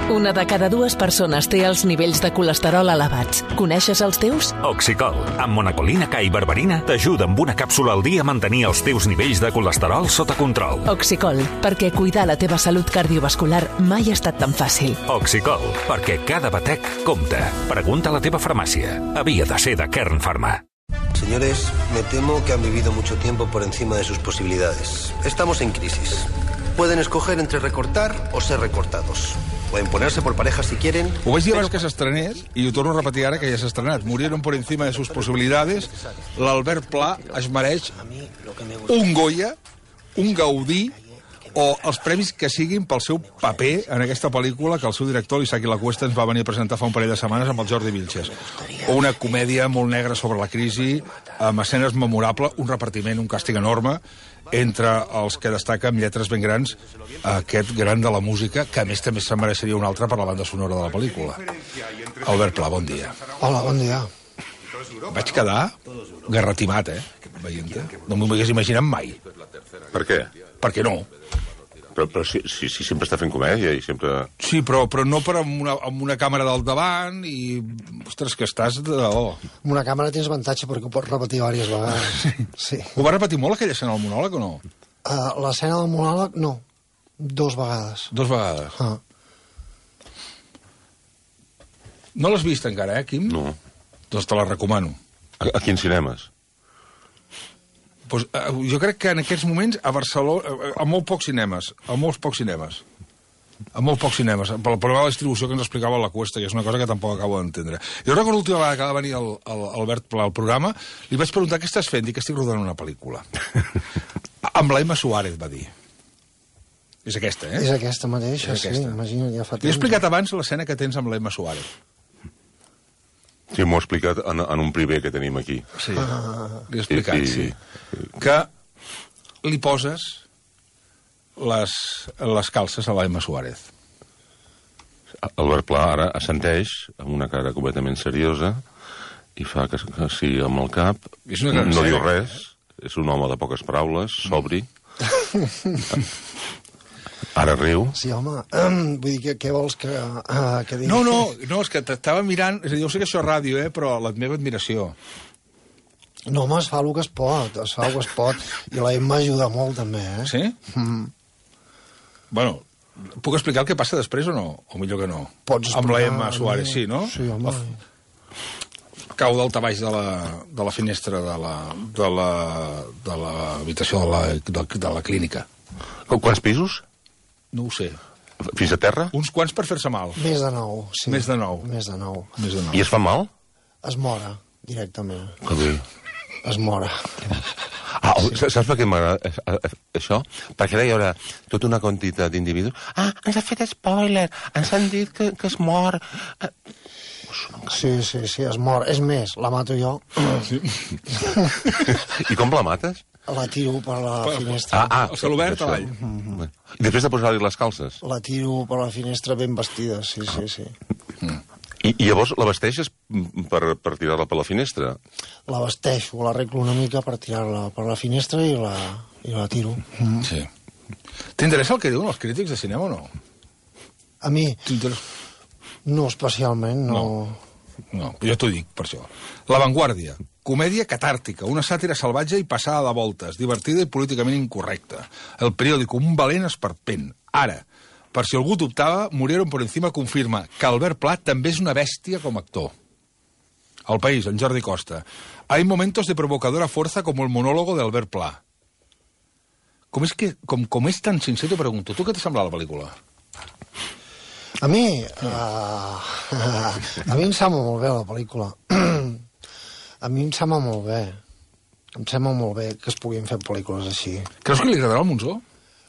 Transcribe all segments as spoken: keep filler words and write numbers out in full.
Una de cada dues persones té els nivells de colesterol elevats. Coneixes els teus? Oxicol, amb monacolina K i berberina, t'ajuda amb una càpsula al dia a mantenir els teus nivells de colesterol sota control. Oxicol, perquè cuidar la teva salut cardiovascular mai ha estat tan fàcil. Oxicol, perquè cada batec compta. Pregunta a la teva farmàcia. Havia de ser de Kern Pharma. Señores, me temo que han vivido mucho tiempo por encima de sus posibilidades. Estamos en crisis. Pueden escoger entre recortar o ser recortados. Pueden ponerse por parejas si quieren. Ho vaig dir abans que s'estrenés, i ho torno a repetir ara que ja s'ha estrenat. Murieron por encima de sus posibilidades. L'Albert Pla es mereix un Goya, un Gaudí, o els premis que siguin pel seu paper en aquesta pel·lícula que el seu director, l'Isaki Lacuesta, ens va venir a presentar fa un parell de setmanes amb el Jordi Vilches. Una comèdia molt negra sobre la crisi, amb escenes memorables, un repartiment, un càstig enorme, entre els que destaca amb lletres ben grans aquest gran de la música, que a més també se'n mereixeria un altre per la banda sonora de la pel·lícula. Albert Pla, bon dia. Hola, bon dia. Vaig quedar garratimat, eh, veient-te. No m'ho hagués imaginat mai. Per què? Per què no? Però, però si, si, si sempre està fent comèdia i sempre... Sí, però, però no per amb una, amb una càmera del davant i... Ostres, que estàs de... Oh. Amb una càmera tens avantatge perquè ho pots repetir diverses vegades. Sí. Ho va repetir molt, aquella escena del monòleg, o no? Uh, L'escena del monòleg, no. Dos vegades. Dos vegades. Ah. No l'has vist encara, eh, Quim? No. Doncs te la recomano. A, a quins cinemes? Pues, uh, jo crec que en aquests moments a Barcelona, uh, a molt pocs cinemes, a molts pocs cinemes, a molt pocs cinemes, pel problema de la distribució que ens explicava la Cuesta, que és una cosa que tampoc acabo d'entendre. Jo recordo l'última vegada que va venir el, el Albert Pla al programa, li vaig preguntar què estàs fent, i que estic rodant una pel·lícula. Amb la Emma Suárez, va dir. És aquesta, eh? És aquesta mateixa, és sí, aquesta. imagina't, ja fa temps. T'he explicat abans l'escena que tens amb l'Emma Suárez. Sí, m'ho ha explicat en, en un primer que tenim aquí. Sí, ah. L'he explicat, I, i, sí. Que li poses les, les calces a l'Emma Suárez. Albert Pla ara assenteix amb una cara completament seriosa i fa que, que sí amb el cap. És una no diu res, és un home de poques paraules, sobri. Ara riu. Sí, home, um, vull dir, que, què vols que, uh, que digui? No, no, no, és que t'estava mirant, és a dir, jo sé que això és ràdio, eh, però la meva admiració. No, home, es fa el que es pot, es fa el que es pot, i la Emma ajuda molt, també, eh? Sí? Mm. Bueno, puc explicar el que passa després o no? O millor que no? Pots explicar. Amb la Emma Suárez, sí, no? Sí, home. Cau del tabaix de la, de la finestra de la, de la, de l'habitació de, la, de, de la clínica. Quants pisos? No ho sé. Fins a terra? Uns quants per fer-se mal. Més de nou, sí. Més de nou. Més de nou. Més de nou. I es fa mal? Es mora, directament. Que bé. Es mora. Ah, sí. Saps per què m'agrada això? Perquè hi haurà tota una quantitat d'individus. Ah, ens ha fet spoiler, ens han dit que, que es mor. Sí, sí, sí, es mor. És més, la mato jo. Sí. I com la mates? La tiro per la finestra. Ah, ah. El celobert avall. Mm-hmm. I després de posar-li les calces? La tiro per la finestra ben vestida, sí, sí, sí. Mm. I, I llavors la vesteixes per, per tirar-la per la finestra? La vesteixo, l'arreglo una mica per tirar-la per la finestra i la, i la tiro. Mm. Sí. T'interessa el que diuen els crítics de cinema o no? A mi? No especialment, no. No, no, jo t'ho dic, per això. La Vanguardia, comèdia catàrtica, una sàtira salvatge i passada de voltes, divertida i políticament incorrecta. El periòdico, un valent esperpent. Ara, per si algú dubtava, Murieron por encima confirma que Albert Pla també és una bèstia com a actor. El País, en Jordi Costa. Hay momentos de provocadora fuerza como el monólogo de Albert Pla. Com és, que, com, com és tan sincer, t'ho pregunto. Tu què t'ha semblat la pel·lícula? A mi... Uh, a mi em sembla molt bé, la pel·lícula. A mi em sembla molt bé. Em sembla molt bé que es puguin fer pel·lícules així. Creus que li agradarà al Monzó?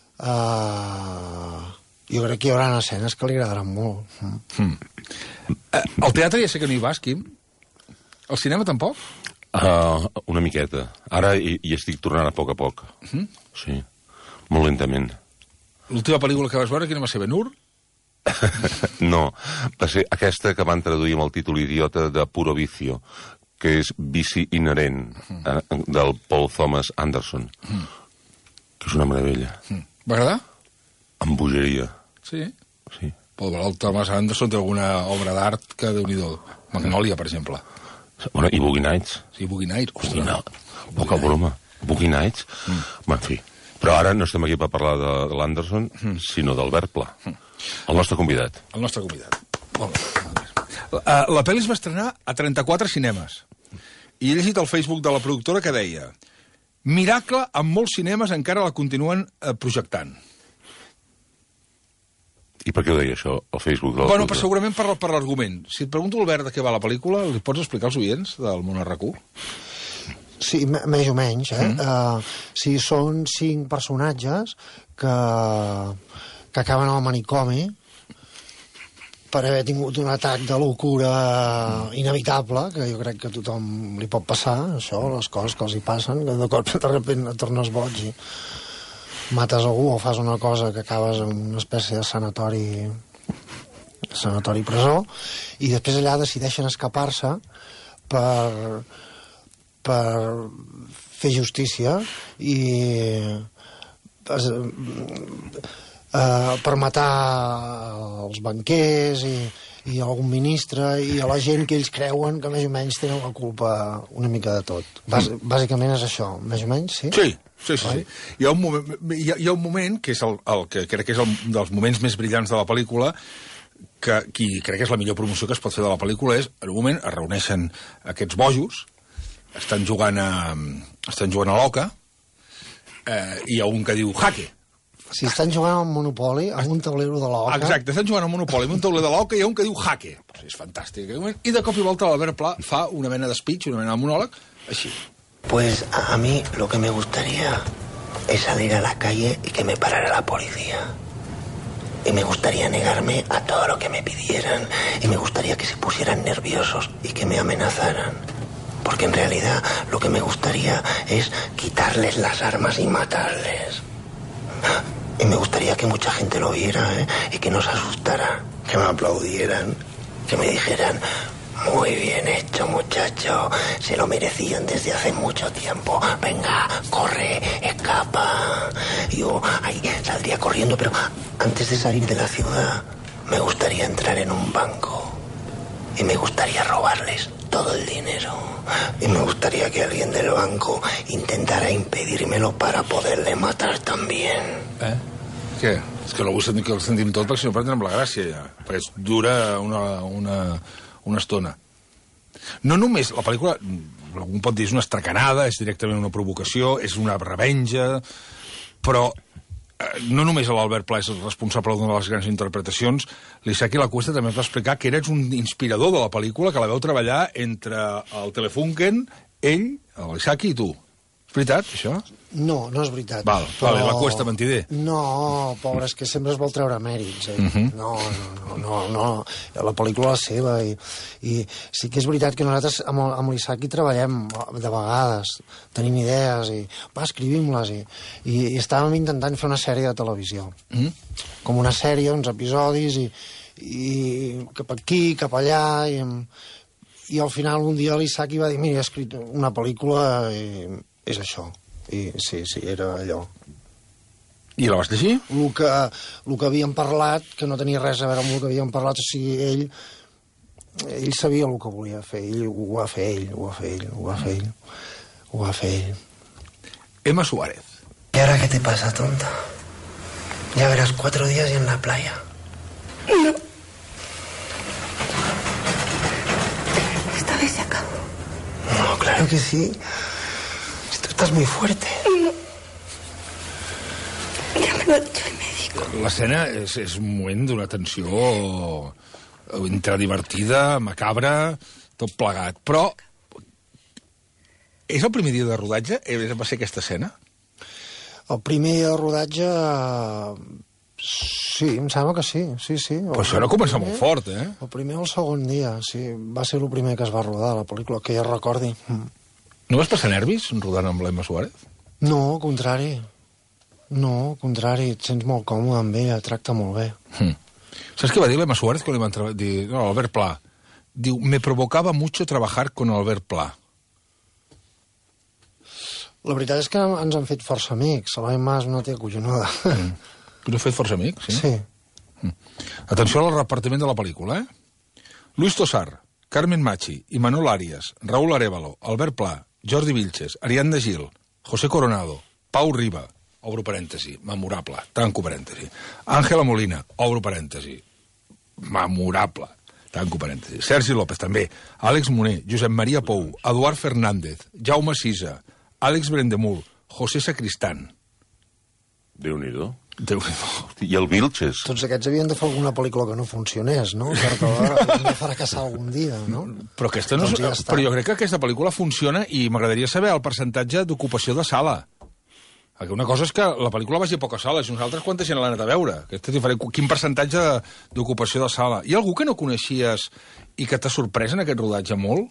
Uh, jo crec que hi haurà escenes que li agradaran molt. Mm. Uh, al teatre ja sé que no hi vas, Quim. Al cinema tampoc? Uh, una miqueta. Ara hi, hi estic tornant a poc a poc. Mm? Sí, molt lentament. L'última pel·lícula que vas veure, quina va ser, Ben-Hur? No, va ser aquesta que van traduir amb el títol idiota de Puro Vicio, que és Vici inherent, eh, del Paul Thomas Anderson, mm. que és una meravella. Mm. Va agradar? Amb bogeria. Sí? Sí. El Thomas Anderson té alguna obra d'art que, Déu-n'hi-do, Magnolia, per exemple. Bueno, i Boogie Nights. Sí, Boogie Nights. Hosti, no, poca broma. Boogie Nights. Mm. Bé, en fi. Però ara no estem aquí per parlar de, de l'Anderson, mm. sinó d'Albert Pla. Mm. El nostre convidat. El nostre convidat. Molt bé. La, la pel·li es va estrenar a trenta-quatre cinemes. I he llegit al Facebook de la productora que deia: miracle, en molts cinemes encara la continuen eh, projectant. I per què ho deia això, al Facebook? De la bueno, per, segurament per, per l'argument. Si et pregunto, Albert, de què va la pel·lícula, li pots explicar als oients del Món R Q? Sí, més o menys, eh? Mm. Uh, sí, són cinc personatges que, que acaben al manicomi per haver tingut un atac de locura inevitable, que jo crec que a tothom li pot passar, això, les coses que els hi passen, que de cop de repente et tornes boig i mates algú o fas una cosa que acabes en una espècie de sanatori sanatori presó, i després allà decideixen escapar-se per per fer justícia i es, eh, per matar els banquers i, i algun ministre i a la gent que ells creuen que més o menys tenen la culpa una mica de tot. Bàs, bàsicament és això, més o menys, sí? Sí. Sí, sí, sí. Hi ha un moment, hi ha, hi ha un moment que és el, el que crec que és el dels moments més brillants de la pel·lícula, que qui crec que és la millor promoció que es pot fer de la pel·lícula és, en un moment es reuneixen aquests bojos, estan jugant a, estan jugant a l'oca, eh, i hi ha un que diu jaque. Si estan jugant al Monopoly, amb un taulero de l'oca... Exacte, estan jugant al Monopoly amb un tauler de l'oca i hi ha un que diu jaque. Pues és fantàstic. I de cop i volta l'Albert Pla fa una mena de speech, una mena de monòleg, així. Pues a, a mí lo que me gustaría es salir a la calle y que me parara la policía. Y me gustaría negarme a todo lo que me pidieran. Y me gustaría que se pusieran nerviosos y que me amenazaran. Porque en realidad lo que me gustaría es quitarles las armas y matarles. Y me gustaría que mucha gente lo viera, ¿eh? Y que no se asustara, que me aplaudieran, que me dijeran: muy bien hecho, muchacho. Se lo merecían desde hace mucho tiempo. Venga, corre, escapa. Yo ahí saldría corriendo, pero antes de salir de la ciudad me gustaría entrar en un banco y me gustaría robarles todo el dinero. Y me gustaría que alguien del banco intentara impedírmelo para poderle matar también. Eh? Què? És que no ho sentim, que ho sentim tot perquè si no prendrem la gràcia ja. Perquè dura una... una... una estona. No només, la pel·lícula, algú pot dir, és una estracanada, és directament una provocació, és una revenja, però eh, no només l'Albert Pla és el responsable d'una de les grans interpretacions, l'Isaki Lacuesta també va explicar que eres un inspirador de la pel·lícula, que la veu treballar entre el Telefunken, ell, l'Isaki i tu. És veritat, això? No, no és veritat. Val, però... vale, la Cuesta mentider. No, pobre, és que sempre es vol treure mèrits. Eh? Uh -huh. No, no, no, no, la pel·lícula és seva i, i sí que és veritat que nosaltres amb, amb l'Isaki treballem de vegades, tenim idees i va, escrivim-les i, i, i estàvem intentant fer una sèrie de televisió. Uh -huh. Com una sèrie, uns episodis i, i cap aquí, cap allà i, i al final un dia l'Isaki va dir: mira, he escrit una pel·lícula i és això. I sí, sí, era allò. I la vas llegir? El que, el que havíem parlat, que no tenia res a veure amb el que havíem parlat, o sigui, ell, ell sabia el que volia fer, ell ho va fer ell, ho va fer ell, ho va fer ell, ho va fer ell. Emma Suárez. ¿Y ahora qué te pasa, tonta? Ya verás, cuatro días y en la playa. No. Esta vez se acabó. No, claro que sí. Estás muy fuerte. No. Ya me lo ha dicho el médico. L'escena és, és un moment d'una tensió entre divertida, macabra, tot plegat. Però és el primer dia de rodatge? Va ser aquesta escena? El primer dia de rodatge... Sí, em sembla que sí, sí, sí. Però això no comença molt fort, eh? El primer o el segon dia, sí. Va ser el primer que es va rodar, la pel·lícula, que ja recordi. Mm. No vas passar nervis rodant amb l'Emma Suárez? No, al contrari. No, al contrari, et sents molt còmode amb ella, tracta molt bé. Hmm. Saps què va dir l'Emma Suárez quan li van dir... No, Albert Pla. Diu, me provocava mucho trabajar con Albert Pla. La veritat és que ens han fet força amics. La Emma és una tia collonada. Mm. Tu n'has fet força amics, sí? Sí, Atenció al repartiment de la pel·lícula, eh? Luis Tosar, Carmen Machi, Imanol Arias, Raúl Arévalo, Albert Pla, Jordi Vilches, Ariadna Gil, José Coronado, Pau Riba, obro parèntesi, memorable, tanco parèntesi, Àngela Molina, obro parèntesi, memorable, tanco parèntesi, Sergi López també, Àlex Moner, Josep Maria Pou, Eduard Fernández, Jaume Sisa, Àlex Brendemul, José Sacristán. Déu-n'hi-do. Déu-n'hi-do. I el Vilches. Tots aquests havien de fer alguna pel·lícula que no funcionés, no? Perquè havien de fracassar algun dia, no? Però, aquesta no Doncs ja és... està. Però jo crec que aquesta pel·lícula funciona i m'agradaria saber el percentatge d'ocupació de sala. Perquè una cosa és que la pel·lícula vagi a poques sales i nosaltres quanta gent l'ha anat a veure. Aquesta és diferent. Quin percentatge d'ocupació de sala? Hi ha algú que no coneixies i que t'ha sorprès en aquest rodatge molt?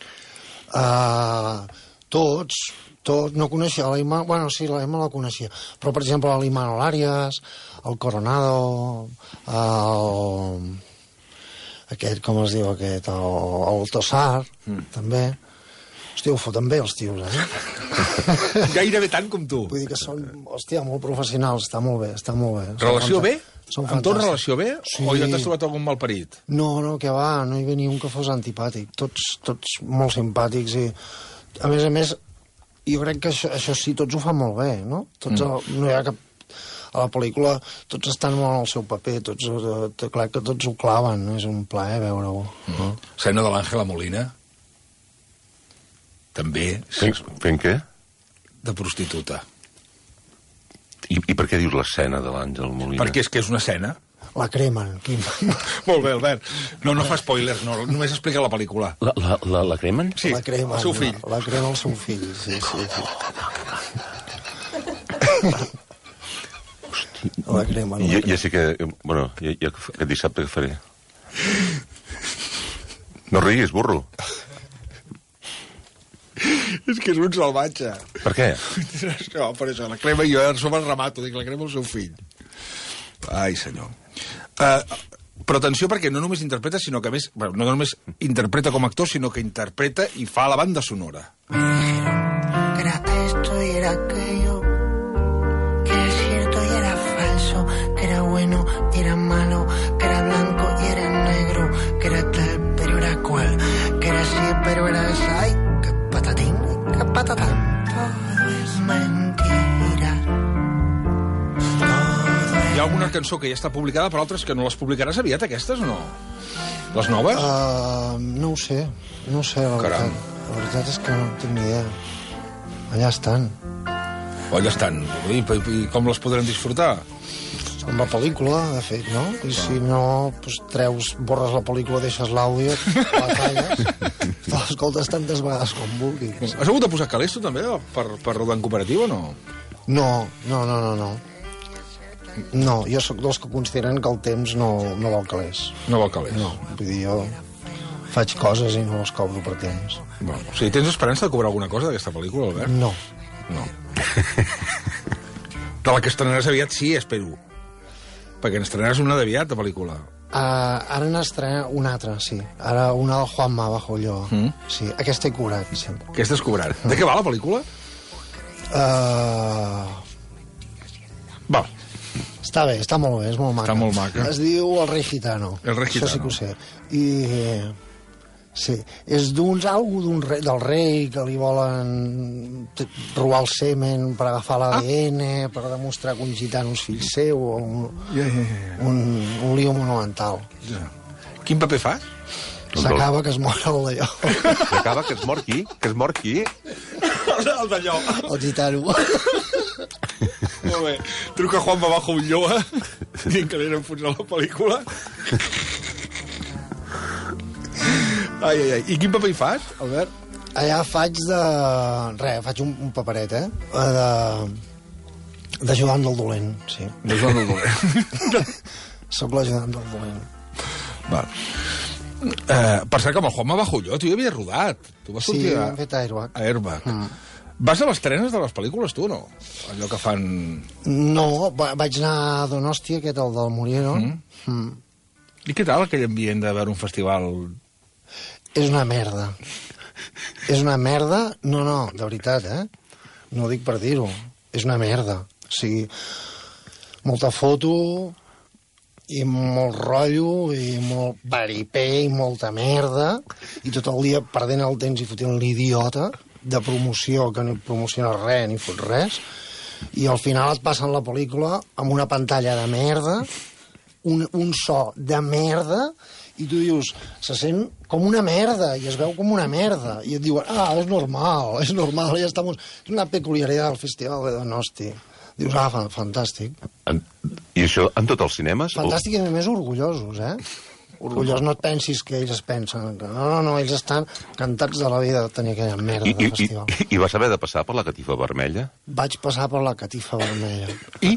Uh, tots, tots. No coneixia l'Ima... Bueno, sí, l'Ima la coneixia. Però, per exemple, l'Imanol Arias, el Coronado, el... aquest, com es diu aquest, el, el Tossar, mm. també. Hòstia, ho foten bé els tios, eh? Gairebé tant com tu. Vull dir que són, hòstia, molt professionals, està molt bé, està molt bé. Relació bé? Són amb tot relació bé? Sí. O ja t'has trobat algun malparit? No, no, que va, no hi havia ni un que fos antipàtic. Tots, tots molt simpàtics i, a més a més, jo crec que això, això sí, tots ho fan molt bé, no? Tots, mm. no hi ha cap... A la pel·lícula tots estan molt al seu paper, tots, eh, clar que tots ho claven, no? És un plaer veure-ho. Mm -hmm. Escena de l'Àngela Molina? També. Fent, fent què? De prostituta. I, I per què dius l'escena de l'Àngel Molina? Perquè és que és una escena. La cremen, Quim. Molt bé, Albert. No, no fa spoilers, no, només explica la pel·lícula. La, la, la, la cremen? Sí, la cremen, el seu fill. La, la crema el seu fill, sí, sí. sí. La crema. Ja, ja sé que... Bueno, ja, ja aquest dissabte que faré. No riguis, burro. És que és un salvatge. Per què? No, per això, la crema, jo a sobre el remato, dic, la crema el seu fill. Ai, senyor. Uh, però atenció, perquè no només interpreta, sinó que a més, bueno, no només interpreta com a actor, sinó que interpreta i fa la banda sonora. Que era esto y era aquello, que era cierto y era falso, que era bueno y era malo, que era blanco y era negro, que era tal pero era cual, que era así pero era esa, ay, que patatín, que patatán, todo es mentira. Hi ha alguna cançó que ja està publicada, però altres que no les publicaràs aviat, aquestes, o no? Les noves? Uh, no ho sé, no ho sé, la Caram. veritat. La veritat és que no tinc ni idea. Allà estan. O allà estan. I, i com les podrem disfrutar? Amb la pel·lícula, de fet, no? I si no, doncs treus, borres la pel·lícula, deixes l'àudio, la talles, te l'escoltes tantes vegades com vulguis. Has hagut de posar calés, tu, també, per, per rodar en cooperativa, o no? No, no, no, no, no. No, jo sóc dels que consideren que el temps no, no val calés. No val calés. No, vull dir, jo faig coses i no les cobro per temps. Bueno, o sigui, tens esperança de cobrar alguna cosa d'aquesta pel·lícula, Albert? No. No. De la que estrenaràs aviat, sí, espero. Perquè n'estrenaràs una d'aviat, de pel·lícula. Uh, ara n'estrena una altra, sí. Ara una del Juanma Bajo Ulloa. Mm. Sí, aquesta he cobrat, sí. Aquesta has cobrat. De què va la pel·lícula? Uh... Va. Està bé, està molt bé, és molt maca. Està molt maca. Es diu El Rei Gitano. El Rei Gitano. Això sí que ho sé. I... Sí, és d'uns algo d'un rei, del rei que li volen robar el semen per agafar l'A D N, ah. per demostrar que un gitano és fill seu, o un, yeah, yeah, yeah. un, un lío monumental. Yeah. Quin paper fas? S'acaba que es mor el d'allò. S'acaba que es mor qui? Que es mor qui? El d'allò. El gitano. Molt bé. Truca Juanma Bajo Ulloa, dient que l'eren posar la pel·lícula. Ai, ai, ai. I quin paper hi fas, Albert? Allà faig de... Res, faig un, un paperet, eh? De... d'ajudant del dolent, sí. D'ajudant del dolent. Soc l'ajudant del dolent. Val. Eh, per cert, que amb el Juanma Bajo Ulloa tu hi havies rodat. Tu vas Sí, sortir a... hem fet Airbag. A Airbag. Mm. Vas a les trenes de les pel·lícules, tu, o no? Allò que fan... No, va, vaig anar a Donosti, aquest, el del Muriero. Mm. Mm. I què tal aquell ambient de veure un festival... És una merda. És una merda... No, no, de veritat, eh? No ho dic per dir-ho. És una merda. O sigui, molta foto i molt rotllo, i molt paripé, i molta merda, i tot el dia perdent el temps i fotent l'idiota de promoció, que no promociona res ni fot res, i al final et passen la pel·lícula amb una pantalla de merda, un, un so de merda, i tu dius, se sent com una merda, i es veu com una merda, i et diuen, ah, és normal, és normal, ja estamos... És una peculiaritat del Festival de Donosti. Dius, ah, fantàstic. En, I això en tots els cinemes? Fantàstic i a més orgullosos, eh? Orgullosos, no et pensis que ells es pensen. Que no, no, no, ells estan cantats de la vida de tenir aquella merda I, de i, festival. I, I vas haver de passar per la catifa vermella? Vaig passar per la catifa vermella. I?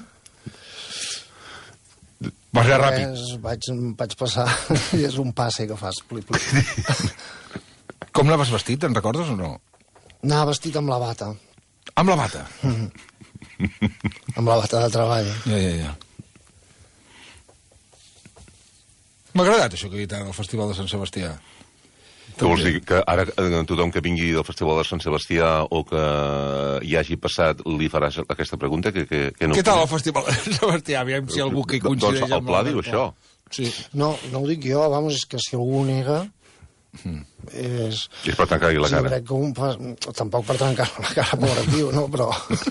Vas anar ràpid. Res, vaig, vaig passar, i és un passe que fas. Pli, pli. Com anaves vestit, te'n recordes o no? Anava vestit amb la bata. Amb la bata? Mm. Amb la bata de treball. Ja, ja, ja. M'ha agradat això que he dit ara al Festival de Sant Sebastià. Què vols dir? Que ara tothom que vingui del Festival de Sant Sebastià o que hi hagi passat li faràs aquesta pregunta? Que, que, que no... Què tal el Festival de Sant Sebastià? Aviam si algú que hi coincideix doncs el pla diu això. Sí. No, no ho dic jo, vamos, és que si algú nega... Mm. És... És per trencar-hi la sí, cara. Crec que un fa... Tampoc per trencar la cara, pobre tio, no? Però...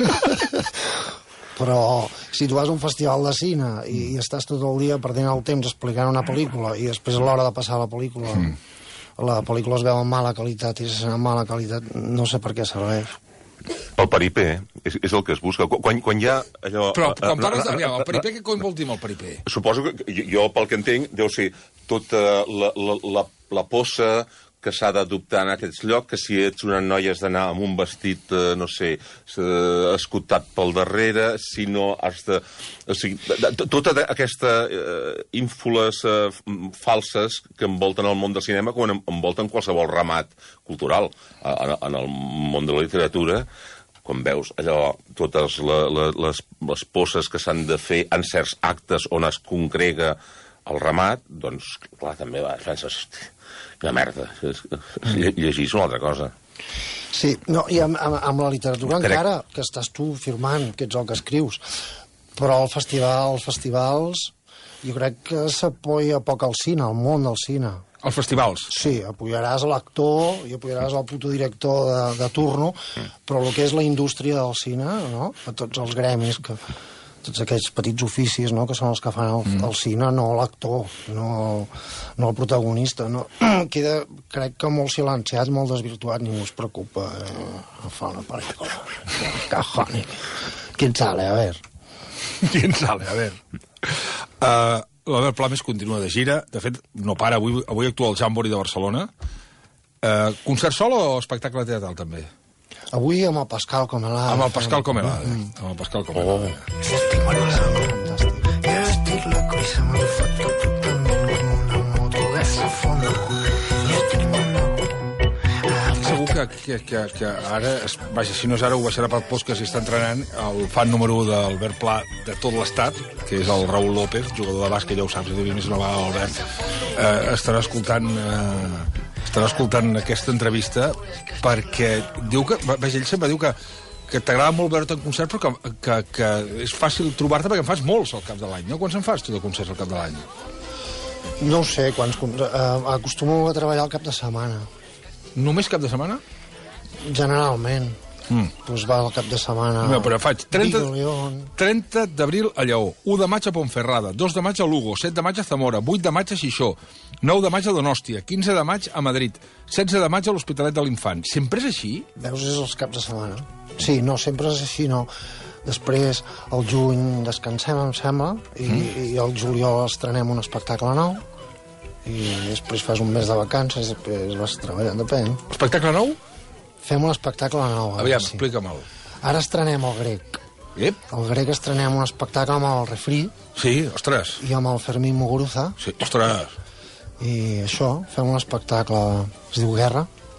Però si tu vas a un festival de cine i, i estàs tot el dia perdent el temps explicant una pel·lícula i després a l'hora de passar la pel·lícula mm. la pel·lícula es veu en mala qualitat i si és en mala qualitat no sé per què serveix. El paripé és, és el que es busca. Quan, quan hi ha allò... Però quan parles de... El paripé, què vol dir amb el paripé? Suposo que jo, pel que entenc, deu ser tota la, la, la, la possa que s'ha d'adoptar en aquests llocs, que si ets una noia has d'anar amb un vestit, eh, no sé, escotat pel darrere, si no has de... O sigui, tota aquesta eh, ínfoles eh, falses que envolten el món del cinema, com envolten qualsevol ramat cultural. En, en el món de la literatura, quan veus allò, totes la, la, les, les posses que s'han de fer en certs actes on es congrega el ramat, doncs, clar, també va, penses, que merda, llegir és una altra cosa. Sí, no, i amb, amb, amb la literatura Crec... encara, que estàs tu firmant, que ets el que escrius, però el festival, els festivals, jo crec que s'apoya poc al cine, al món del cine. Els festivals? Sí, apoyaràs l'actor i apoyaràs el puto director de, de turno, però el que és la indústria del cine, no?, a tots els gremis que... tots aquests petits oficis, no?, que són els que fan el, mm. el cine, no l'actor, no, no el protagonista. No. Queda, crec que molt silenciat, molt desvirtuat, ningú es preocupa eh, a fer una pel·lícula. Cajoni. ¿Quién sale? A ver. ¿Quién sale? A ver. Uh, L'Albert Pla més continua de gira. De fet, no para. Avui, avui actua al Jambori de Barcelona. Uh, concert sol o espectacle teatral, també? Avui amb el Pascal Comelà. Amb el Pascal Comelà. Mm. Amb el Pascal Comelà. Oh. Jo estic fantàstic. Jo estic la crisa, me lo foto totalment com una moto de fondo. Jo estic molt segur que, que, que, que ara, vaja, si no és ara, ho baixarà pel post que s'hi està entrenant el fan número un d'Albert Pla de tot l'estat, que és el Raúl López, jugador de bàsquet, ja ho saps, ja més una vegada l'Albert, eh, estarà escoltant... Eh, estarà escoltant aquesta entrevista perquè diu que, vaja, ell sempre diu que, que t'agrada molt veure't en concert però que, que, que és fàcil trobar-te perquè en fas molts al cap de l'any, no? Quants en fas tu de concerts al cap de l'any? No ho sé, quants... Uh, acostumo a treballar al cap de setmana. Només cap de setmana? Generalment. Mm. Doncs va al cap de setmana... No, però faig trenta, trenta d'abril a Lleó, u de maig a Ponferrada, dos de maig a Lugo, set de maig a Zamora, vuit de maig a Xixó, nou de maig a Donòstia, quinze de maig a Madrid, setze de maig a l'Hospitalet de l'Infant. Sempre és així? Veus, és els caps de setmana. Sí, no, sempre és així, no. Després, al juny descansem, em sembla, i, mm. i al juliol estrenem un espectacle nou, i després fas un mes de vacances, després vas treballant, depèn. Espectacle nou? Fem un espectacle nou. Aviam, sí. Explica'm-el. Ara estrenem el Grec. Yep. El Grec estrenem un espectacle amb el Refri. Sí, ostres. I amb el Fermín Muguruza. Sí, ostres. I això, fem un espectacle... Es diu Guerra.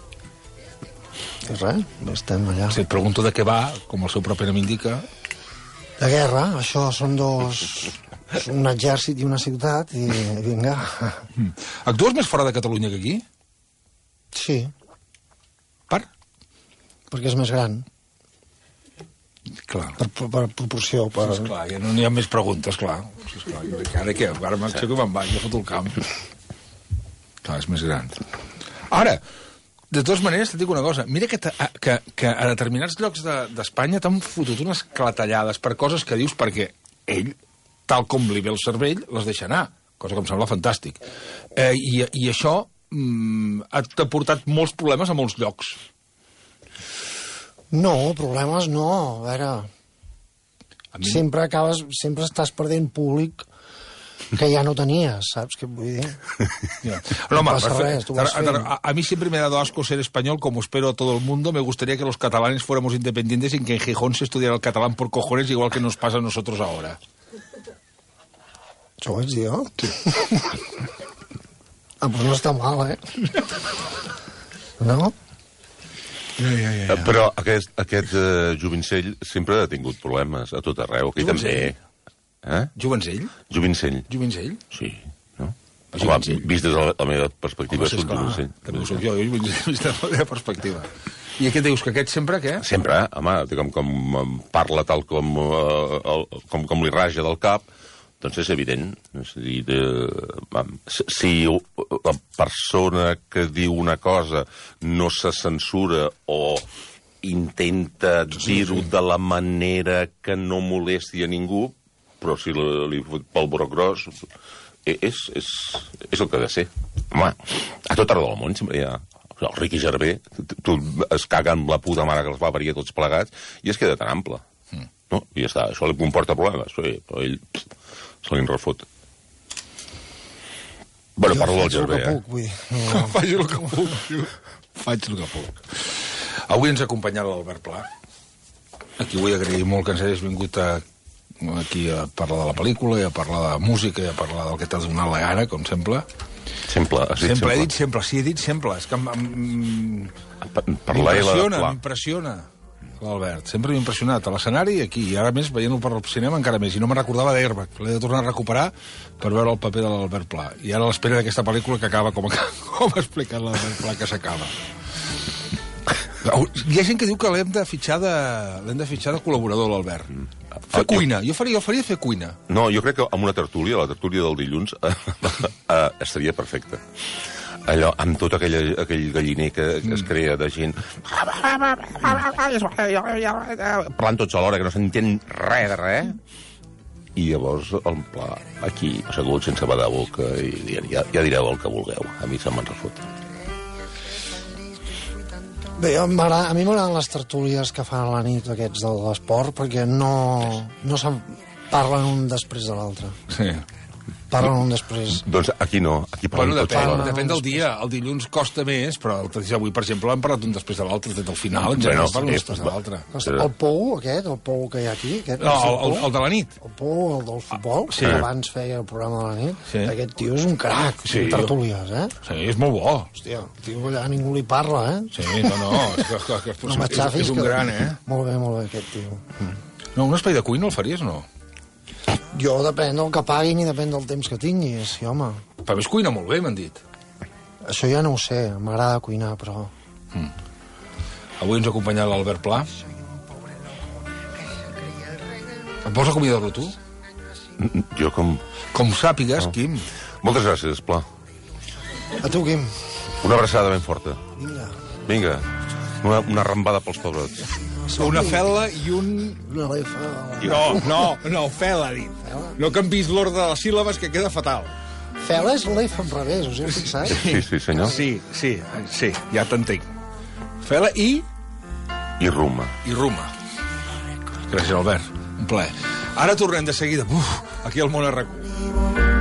I res, estem allà. Si et pregunto de què va, com el seu propi nom indica... De guerra, això són dos... un exèrcit i una ciutat, i vinga. Mm. Actues més fora de Catalunya que aquí? Sí. Per? Perquè és més gran. Clar. Per, per, per proporció. Per... Sí, esclar, ja no n'hi ha més preguntes, clar. Sí, esclar, ara què? Ara m'aixeco i me'n vaig, ja foto el camp. Clar, és més gran. Ara, de totes maneres, et dic una cosa. Mira que, que, que a determinats llocs d'Espanya de, t'han fotut unes clatellades per coses que dius perquè ell, tal com li ve el cervell, les deixa anar. Cosa que em sembla fantàstic. Eh, i, I això mm, t'ha portat molts problemes a molts llocs. No, problemes no. A veure, a mi... sempre acabes, sempre estàs perdent públic que ya no tenías, ¿sabes? Que vull dir... Yeah. No, no ma, pasa res, tu vas fent. A, a mí siempre me ha dado asco ser español, como espero a todo el mundo. Me gustaría que los catalanes fuéramos independientes y que en Gijón se estudiara el catalán por cojones, igual que nos pasa a nosotros ahora. Això ho vaig dir jo? Sí. Ah, doncs no està mal, eh? No? Ja, ja, ja, ja. Però aquest, aquest uh, Jovencell sempre ha tingut problemes a tot arreu. Aquí també. Eh? Jovencell? Jovencell. Jovencell? Sí, no? Home, vist des de la, la meva perspectiva, home, sí, és un Jovencell. També ho soc jo, vist des de la meva perspectiva. I què dius, que aquest sempre, què? Sempre, eh? Home, com, com parla tal com, uh, el, com, com li raja del cap, doncs és evident. És a dir, de, si la persona que diu una cosa no se censura o intenta dir-ho de la manera que no molesti a ningú, però si li fot pel broc gros, és, és, és el que ha de ser. Home, a tot arreu del món sempre hi ha... El Ricky Gervais, tu es caga amb la puta mare que els va parir tots plegats i es queda tan ample. Mm. No? I ja està, això li comporta problemes. Sí, però ell pff, se li en refot. Bueno, parlo del Gervais, eh? Vull dir. Faig el que puc. Faig el que puc. Avui ens ha acompanyat l'Albert Pla. Aquí vull agrair molt que ens hagis vingut a, aquí a parlar de la pel·lícula i a parlar de música i a parlar del que t'ha donat la gana, com sempre. Sempre, has dit sempre. Sempre, he dit sempre, sí, he dit sempre. És que m'impressiona, m'impressiona l'Albert. Sempre m'ha impressionat a l'escenari i aquí. I ara més, veient-ho per al cinema encara més. I no me'n recordava d'Airbag. L'he de tornar a recuperar per veure el paper de l'Albert Pla. I ara a l'espera d'aquesta pel·lícula que acaba com, com ha explicat l'Albert Pla, que s'acaba. Hi ha gent que diu que l'hem de fitxar de, l'hem de fitxar de col·laborador, l'Albert. Fer cuina. Jo faria, jo faria fer cuina. No, jo crec que amb una tertúlia, la tertúlia del dilluns, estaria perfecte. Allò, amb tot aquella, aquell galliner que, que es crea de gent... Parlant tots alhora, que no s'entén res de res. I llavors, el Pla, aquí, assegut sense badar boca, i ja, ja direu el que vulgueu. A mi se'm refot. Bé, a mi m'agraden les tertúlies que fan a la nit aquests de l'esport, perquè no, no se'n parlen un després de l'altre. Sí. Parlen un després. Doncs aquí no, aquí parlen bueno, tots depèn, alhora. Depèn del dia. El dilluns costa més, però el, avui, per exemple, hem parlat un després de l'altre, des del final, ens bueno, hem parlat un després de l'altre. El Pou, aquest, el Pou que hi ha aquí... Aquest, no, el, el, el de la nit. El Pou, el del futbol, sí. Que abans feia el programa de la nit. Sí. Aquest tio és un crac, sí. Tertúlies, eh? Sí, és molt bo. Hòstia, el tio allà ningú li parla, eh? Sí, no, no, és, que, que, que, no és, és, és un que... gran, eh? Molt bé, molt bé, aquest tio. Mm. No, un espai de cuina el faries, no? Jo depèn del que paguin i depèn del temps que tinguis, sí, home. Però més cuina molt bé, m'han dit. Això ja no ho sé, m'agrada cuinar, però... Mm. Avui ens ha acompanyat l'Albert Pla. Em vols acomiadar-lo, tu? Jo com... Com sàpigues, no. Quim. Moltes gràcies, Pla. A tu, Quim. Una abraçada ben forta. Vinga. Vinga. Una, una rambada pels pebrots. Una fel·la i un... Una lefa... No, no, no, fel·la, dit. No canvis l'ordre de les síl·labes, que queda fatal. Fel·la és lefa en revés, us heu fixat? Sí, sí, senyor. Sí, sí, sí, ja t'entenc. Fel·la i... I ruma. I ruma. Gràcies, Albert. Un plaer. Ara tornem de seguida. Uf, aquí al Món a RAC u.